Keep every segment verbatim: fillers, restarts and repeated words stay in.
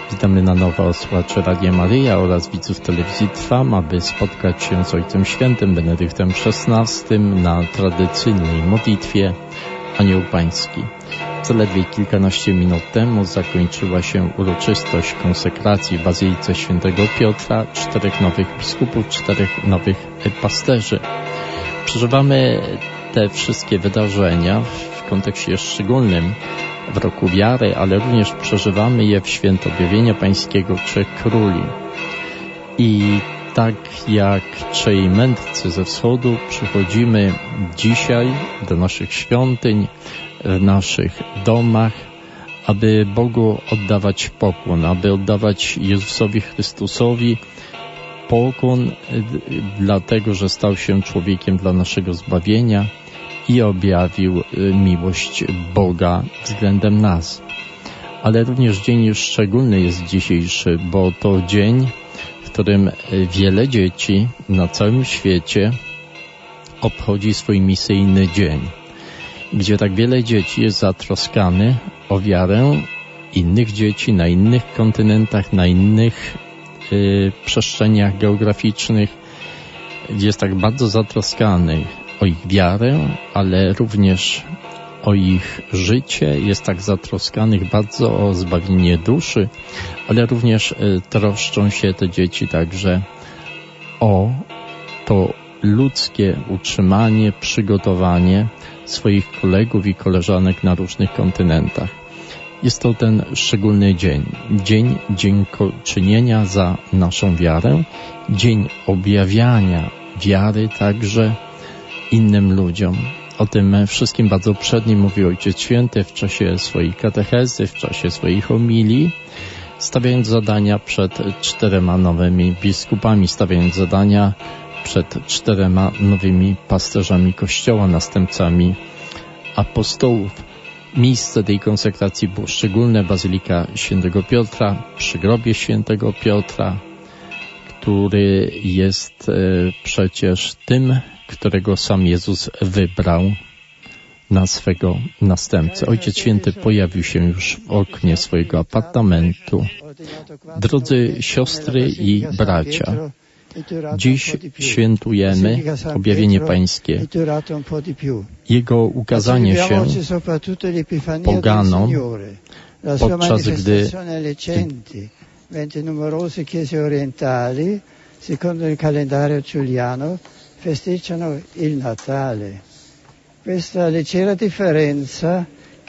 Witamy na nowo słuchaczy Radia Maryja oraz widzów telewizji Trwam, aby spotkać się z Ojcem Świętym Benedyktem szesnastym na tradycyjnej modlitwie Anioł Pański. Zaledwie kilkanaście minut temu zakończyła się uroczystość konsekracji w Bazylice Świętego Piotra, czterech nowych biskupów, czterech nowych pasterzy. Przeżywamy te wszystkie wydarzenia w kontekście szczególnym w roku wiary, ale również przeżywamy je w święto Objawienia Pańskiego Trzech Króli. I tak jak trzej mędrcy ze wschodu przychodzimy dzisiaj do naszych świątyń, w naszych domach, aby Bogu oddawać pokłon, aby oddawać Jezusowi Chrystusowi pokłon, dlatego że stał się człowiekiem dla naszego zbawienia i objawił miłość Boga względem nas. Ale również dzień szczególny jest dzisiejszy, bo to dzień, w którym wiele dzieci na całym świecie obchodzi swój misyjny dzień, gdzie tak wiele dzieci jest zatroskanych o wiarę innych dzieci na innych kontynentach, na innych y, przestrzeniach geograficznych, gdzie jest tak bardzo zatroskanych o ich wiarę, ale również o ich życie, jest tak zatroskanych bardzo o zbawienie duszy, ale również y, troszczą się te dzieci także o to ludzkie utrzymanie, przygotowanie swoich kolegów i koleżanek na różnych kontynentach. Jest to ten szczególny dzień. Dzień dziękczynienia za naszą wiarę, dzień objawiania wiary także innym ludziom. O tym wszystkim bardzo uprzednio mówił Ojciec Święty w czasie swojej katechezy, w czasie swojej homilii, stawiając zadania przed czterema nowymi biskupami, stawiając zadania przed czterema nowymi pasterzami Kościoła, następcami apostołów. Miejsce tej konsekracji było szczególne, Bazylika Świętego Piotra, przy grobie Świętego Piotra, który jest e, przecież tym, którego sam Jezus wybrał na swego następcę. Ojciec Święty pojawił się już w oknie swojego apartamentu. Drodzy siostry i bracia, dziś świętujemy Objawienie Pańskie. Jego ukazanie się poganom, podczas gdy secondo il calendario giuliano festeggiano il Natale. Questa leggera differenza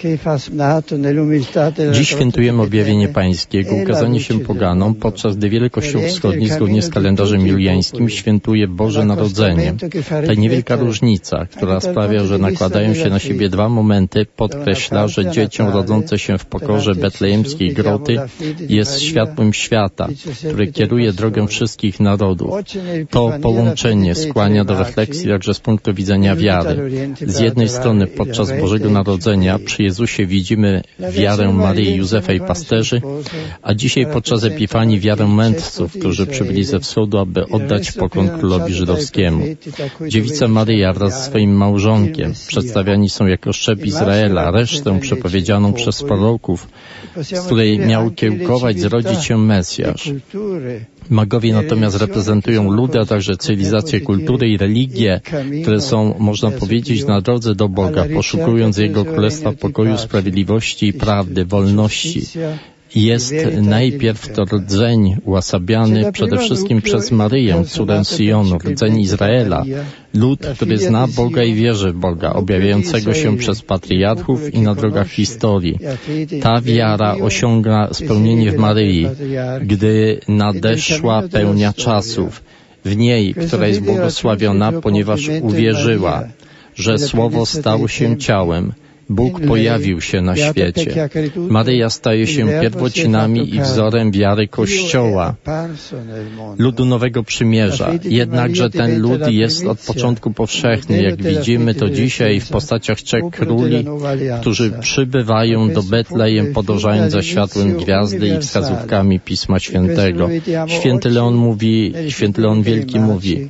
Dziś świętujemy Objawienie Pańskiego, ukazanie się poganom, podczas gdy wiele kościołów wschodnich, zgodnie z kalendarzem juliańskim, świętuje Boże Narodzenie. Ta niewielka różnica, która sprawia, że nakładają się na siebie dwa momenty, podkreśla, że dzieciom rodzące się w pokorze betlejemskiej groty jest światłem świata, które kieruje drogę wszystkich narodów. To połączenie skłania do refleksji także z punktu widzenia wiary. Z jednej strony podczas Bożego Narodzenia przy Jezusie widzimy wiarę Maryi, Józefa i pasterzy, a dzisiaj podczas Epifanii wiarę mędrców, którzy przybyli ze wschodu, aby oddać pokłon królowi żydowskiemu. Dziewica Maryja wraz z swoim małżonkiem przedstawiani są jako szczep Izraela, resztę przepowiedzianą przez proroków, z której miał kiełkować, zrodzić się Mesjasz. Magowie natomiast reprezentują ludy, a także cywilizację, kulturę i religię, które są, można powiedzieć, na drodze do Boga, poszukując Jego Królestwa pokoju, sprawiedliwości i prawdy, wolności. Jest najpierw to rdzeń uosabiany przede wszystkim przez Maryję, córę Syjonu, rdzeń Izraela, lud, który zna Boga i wierzy w Boga, objawiającego się przez patriarchów i na drogach historii. Ta wiara osiąga spełnienie w Maryi, gdy nadeszła pełnia czasów. W niej, która jest błogosławiona, ponieważ uwierzyła, że Słowo stało się ciałem, Bóg pojawił się na świecie. Maryja staje się pierwocinami i wzorem wiary Kościoła, ludu Nowego Przymierza. Jednakże ten lud jest od początku powszechny, jak widzimy to dzisiaj w postaciach trzech króli, którzy przybywają do Betlejem, podążając za światłem gwiazdy i wskazówkami Pisma Świętego. Święty Leon mówi, święty Leon Wielki mówi: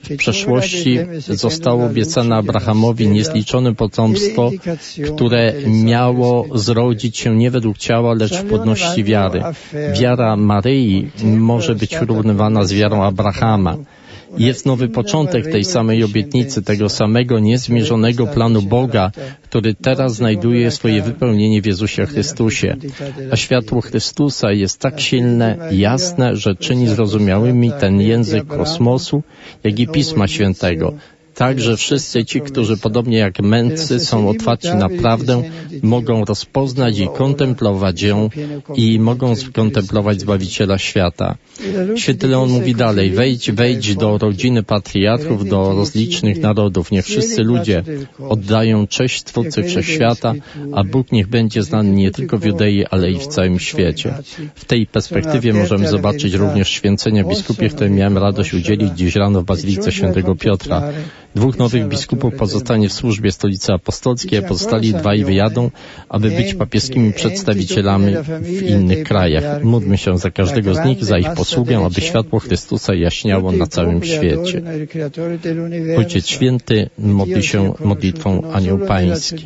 W przeszłości zostało obiecane Abrahamowi niezliczone potomstwo, które miało zrodzić się nie według ciała, lecz w płodności wiary. Wiara Maryi może być porównywana z wiarą Abrahama. Jest nowy początek tej samej obietnicy, tego samego niezmierzonego planu Boga, który teraz znajduje swoje wypełnienie w Jezusie Chrystusie. A światło Chrystusa jest tak silne, jasne, że czyni zrozumiałymi ten język kosmosu, jak i Pisma Świętego. Tak, że wszyscy ci, którzy podobnie jak mędrcy są otwarci na prawdę, mogą rozpoznać i kontemplować ją i mogą kontemplować Zbawiciela świata. Święty Leon mówi dalej, wejdź, wejdź do rodziny patriarchów, do rozlicznych narodów. Niech wszyscy ludzie oddają cześć Twórcy Wszechświata, a Bóg niech będzie znany nie tylko w Judei, ale i w całym świecie. W tej perspektywie możemy zobaczyć również święcenia biskupie, które miałem radość udzielić dziś rano w Bazylice Świętego Piotra. Dwóch nowych biskupów pozostanie w służbie Stolicy Apostolskiej, a pozostali dwaj wyjadą, aby być papieskimi przedstawicielami w innych krajach. Módlmy się za każdego z nich, za ich posługę, aby światło Chrystusa jaśniało na całym świecie. Ojciec Święty modli się modlitwą Anioł Pański.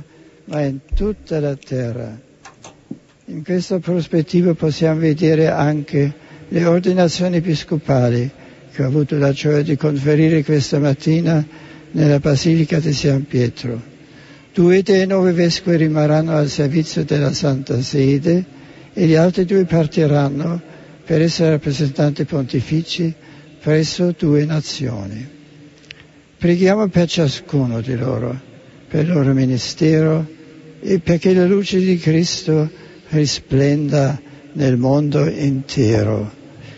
In questa prospettiva possiamo vedere anche le ordinazioni episcopali che ho avuto la gioia di conferire questa mattina nella Basilica di San Pietro. Due dei nove vescovi rimarranno al servizio della Santa Sede e gli altri due partiranno per essere rappresentanti pontifici presso due nazioni. Preghiamo per ciascuno di loro, per il loro ministero e perché la luce di Cristo risplenda nel mondo intero.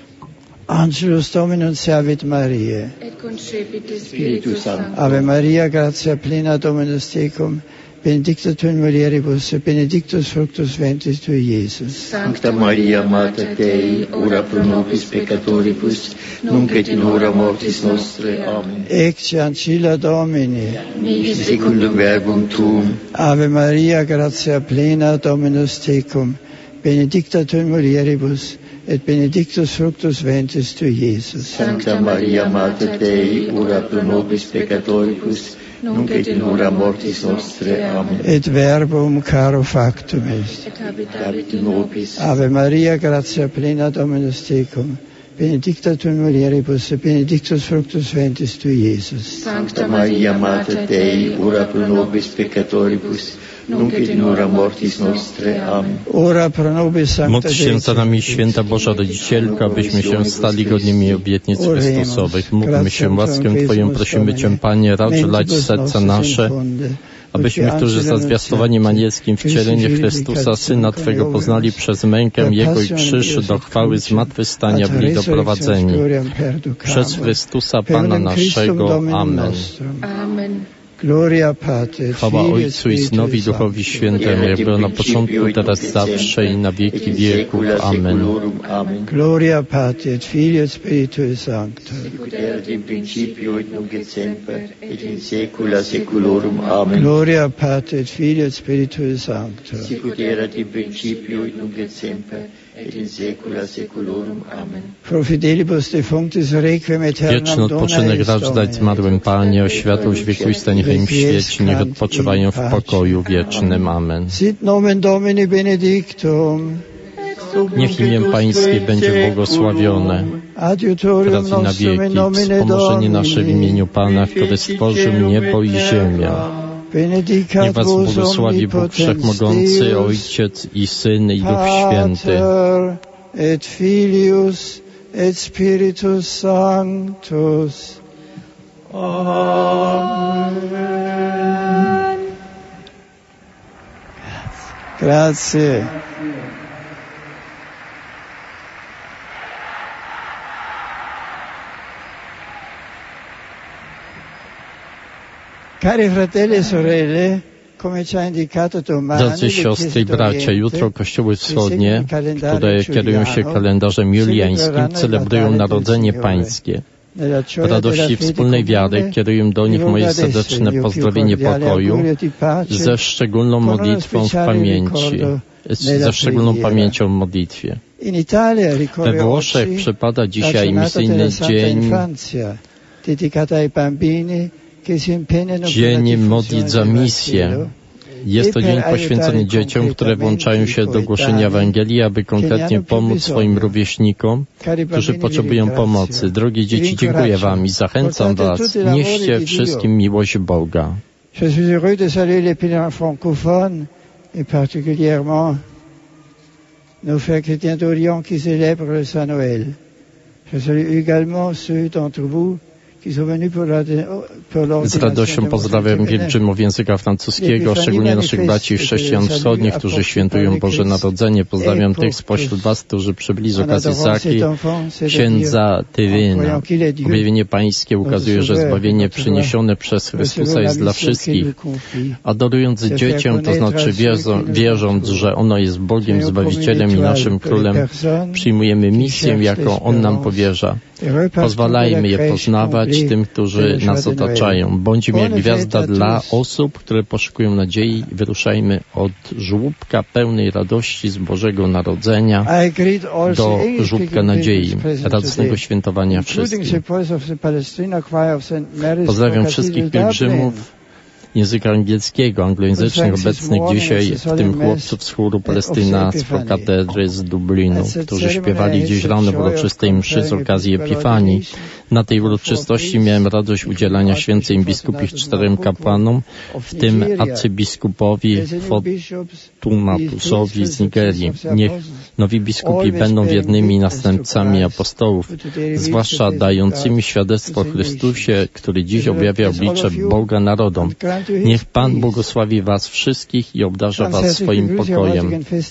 Angelus Dominum Servit Mariae. Et concepit Spiritus Sancto. Ave Maria, gratia plena Dominus tecum, benedicta tu in mulieribus, et benedictus fructus ventris tui, Iesus. Sancta Maria, Mater Dei, ora pro nobis peccatoribus, nunc et in hora mortis nostre. Amen. Ecce ancilla Domini. Mihi secundum verbum tuum. Ave Maria, gratia plena Dominus tecum, benedicta tu in mulieribus, et benedictus fructus ventris tui, Iesus. Sancta Maria, Mater Dei, ora pro nobis peccatoribus, nunc et in hora mortis nostre. Amen. Et verbum caro factum est. Et habitavit in nobis. Ave Maria, gratia plena Dominus tecum, benedicta tu in mulieribus, et benedictus fructus ventris tui, Iesus. Sancta Maria, Mater Dei, ora pro nobis peccatoribus, nunc et in hora mortis nostre. Amen. Ora pro nobis Sancta Módl się za nami, Święta Boża Rodzicielka, abyśmy się stali godnymi obietnic Chrystusowych. Módlmy się, łaskę Twoją prosimy Cię, Panie, racz lać serca nasze, abyśmy, którzy za zwiastowaniem anielskim wcielenie Chrystusa, Syna Twego, poznali przez mękę Jego i krzyż do chwały zmartwychwstania byli doprowadzeni. Przez Chrystusa Pana naszego. Amen. Amen. Gloria Patri, Chwała Ojcu i Synowi i Duchowi Świętemu, jak było na początku, teraz, zawsze i na wieki wieków. Amen. Gloria Patri, et Filii et Spiritui Sancto. Sicut erat in principio et nunc et semper et in saecula saeculorum. Amen. Gloria Patri, et Filii et Spiritui Sancto. Sicut erat in principio et nunc et semper et in saecula saeculorum. Amen. Pro fidelibus defunctis requiem aeternam Wieczny odpoczynek racz dać zmarłym, Panie, o światłość wiekuista niech im świeci, niech odpoczywają w pokoju wiecznym. Amen. Sit nomen Domini benedictum. Niech imię Pańskie będzie błogosławione. Adiutorium Raz i na nostrum in wieki. nomine Wspomożenie nasze w Domini. imieniu Pana, który stworzył niebo i ziemię. Benedicat Niech Was vos błogosławi Bóg omnipotens Wszechmogący, Deus, Ojciec i Syn i Duch Święty. Pater et Filius et Spiritus Sanctus. Amen. Grazie. Cari fratelli e sorelle, come ci ha indicato domani, Drodzy siostry i bracia, jutro kościoły wschodnie, które kierują się kalendarzem juliańskim, celebrują Narodzenie Pańskie. W radości wspólnej wiary kieruję do nich moje serdeczne pozdrowienie pokoju ze szczególną modlitwą w pamięci, ze szczególną pamięcią w modlitwie. We Włoszech przypada dzisiaj misyjny dzień Dzień modlić za misję. Jest to dzień poświęcony dzieciom, które włączają się do głoszenia Ewangelii, aby konkretnie pomóc swoim rówieśnikom, którzy potrzebują pomocy. Drogie dzieci, dziękuję Wam i zachęcam Was, nieście wszystkim miłość Boga. Je suis heureux de saluer les pèlerins francophones et particulièrement nos frères chrétiens d'Orient qui célèbrent le Saint Noël. Je salue également ceux d'entre vous qui sont venus pour l'ordination. Z radością pozdrawiam pielgrzymów języka francuskiego, szczególnie naszych braci chrześcijan wschodnich, którzy świętują Boże Narodzenie. Pozdrawiam tych spośród Was, którzy przybyli z okazji Zaki, księdza Tyryna. Objawienie Pańskie ukazuje, że zbawienie przyniesione przez Chrystusa jest dla wszystkich. Adorując dziecię, to znaczy wierząc, że ono jest Bogiem, Zbawicielem i naszym Królem, przyjmujemy misję, jaką On nam powierza. Pozwalajmy je poznawać tym, którzy nas otaczają. Bądźmy jak gwiazda dla osób, które poszukują nadziei. Wyruszajmy od żłóbka pełnej radości z Bożego Narodzenia do żłóbka nadziei, radosnego świętowania wszystkich. Pozdrawiam wszystkich pielgrzymów języka angielskiego, anglojęzycznych, obecnych dzisiaj, w tym chłopców z chóru Palestynactwo Katedry z Dublinu, którzy śpiewali dziś rano w uroczystej mszy z okazji Epifanii. Na tej uroczystości miałem radość udzielania święceń biskupich czterem kapłanom, w tym arcybiskupowi Fotumatusowi z Nigerii. Niech nowi biskupi będą wiernymi następcami apostołów, zwłaszcza dającymi świadectwo Chrystusie, który dziś objawia oblicze Boga narodom. Niech Pan błogosławi Was wszystkich i obdarza Was swoim pokojem.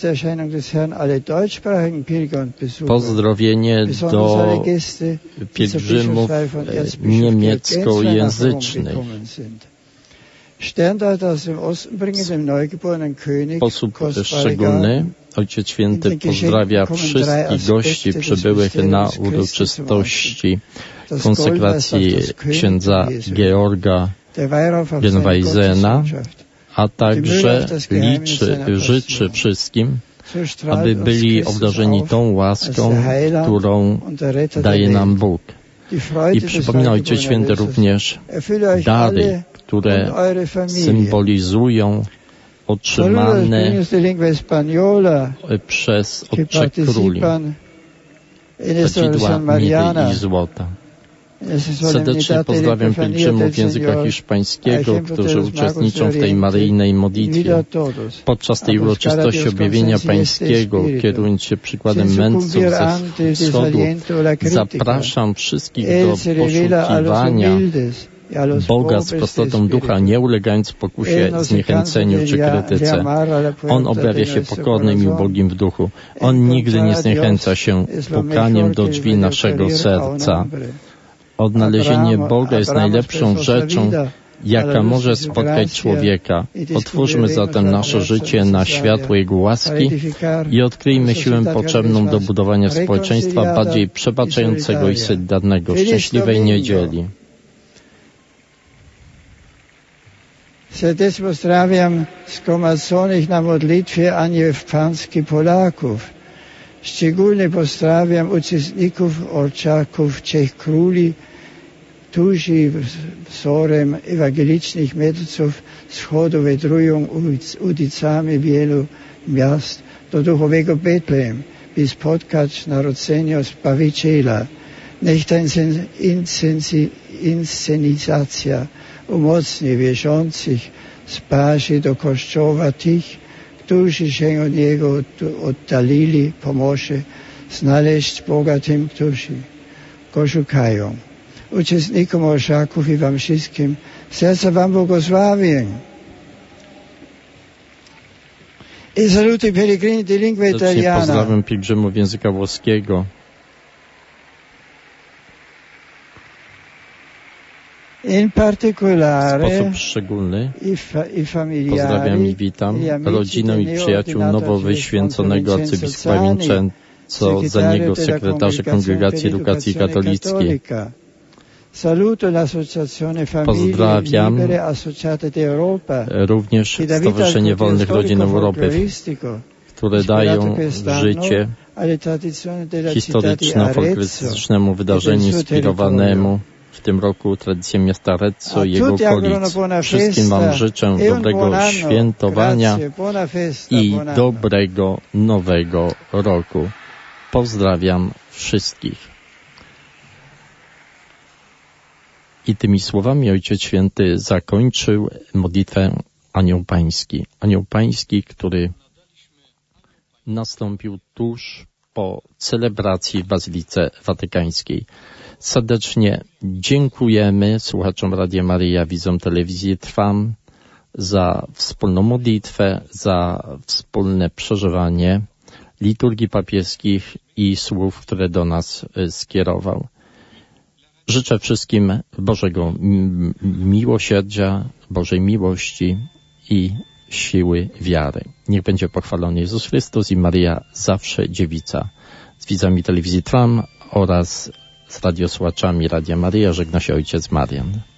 Pozdrowienie do pielgrzymów niemieckojęzycznych. W sposób szczególny Ojciec Święty pozdrawia wszystkich gości przybyłych na uroczystości konsekracji księdza Georga Genweisena, a także liczy, życzy wszystkim, aby byli obdarzeni tą łaską, którą daje nam Bóg. I przypomina Ojciec Święty również dary, które symbolizują otrzymane przez od trzech króli kadzidła miedy i złota. Serdecznie pozdrawiam pielgrzymów języka hiszpańskiego, którzy uczestniczą w tej maryjnej modlitwie. Podczas tej uroczystości objawienia Pańskiego, kierując się przykładem mędrców ze wschodu, zapraszam wszystkich do poszukiwania Boga z prostotą ducha, nie ulegając pokusie, zniechęceniu czy krytyce. On objawia się pokornym i ubogim w duchu. On nigdy nie zniechęca się pukaniem do drzwi naszego serca. Odnalezienie Boga jest najlepszą rzeczą, jaka może spotkać człowieka. Otwórzmy zatem nasze życie na światło Jego łaski i odkryjmy siłę potrzebną do budowania społeczeństwa bardziej przebaczającego i solidarnego. Szczęśliwej niedzieli. Serdecznie pozdrawiam zgromadzonych na modlitwie Aniel Pański Polaków. Szczególnie pozdrawiam uczestników orczaków Trzech Króli, którzy wzorem ewangelicznych mędrców wschodu wędrują ulicami wielu miast do duchowego Betlejem, by spotkać narodzenie Zbawiciela. Niech ta inscenizacja umocni wierzących, sparzy do Kościoła tych, którzy się od Niego oddalili, pomoże znaleźć Boga tym, którzy Go szukają. Uczestnikom orszaków i Wam wszystkim serca Wam błogosławię. I saluti pellegrini di lingua italiana. Pozdrawiam pielgrzymów języka włoskiego. In particolare, w sposób szczególny pozdrawiam i witam rodzinę i przyjaciół nowo wyświęconego arcybiskupa Vincenzo, za niego sekretarza Kongregacji Edukacji Katolickiej. Pozdrawiam również Stowarzyszenie Wolnych Rodzin Europy, które dają życie historyczno-folklorystycznemu wydarzeniu inspirowanemu w tym roku tradycję miasta Arezzo i jego okolic. Wszystkim Wam życzę dobrego świętowania i dobrego nowego roku. Pozdrawiam wszystkich. I tymi słowami Ojciec Święty zakończył modlitwę Anioł Pański. Anioł Pański, który nastąpił tuż po celebracji w Bazylice Watykańskiej. Serdecznie dziękujemy słuchaczom Radia Maryja, widzom telewizji Trwam za wspólną modlitwę, za wspólne przeżywanie liturgii papieskich i słów, które do nas skierował. Życzę wszystkim Bożego miłosierdzia, Bożej miłości i siły wiary. Niech będzie pochwalony Jezus Chrystus i Maryja zawsze dziewica. Z widzami telewizji Trwam oraz z radiosłuchaczami Radia Maryja żegna się ojciec Marian.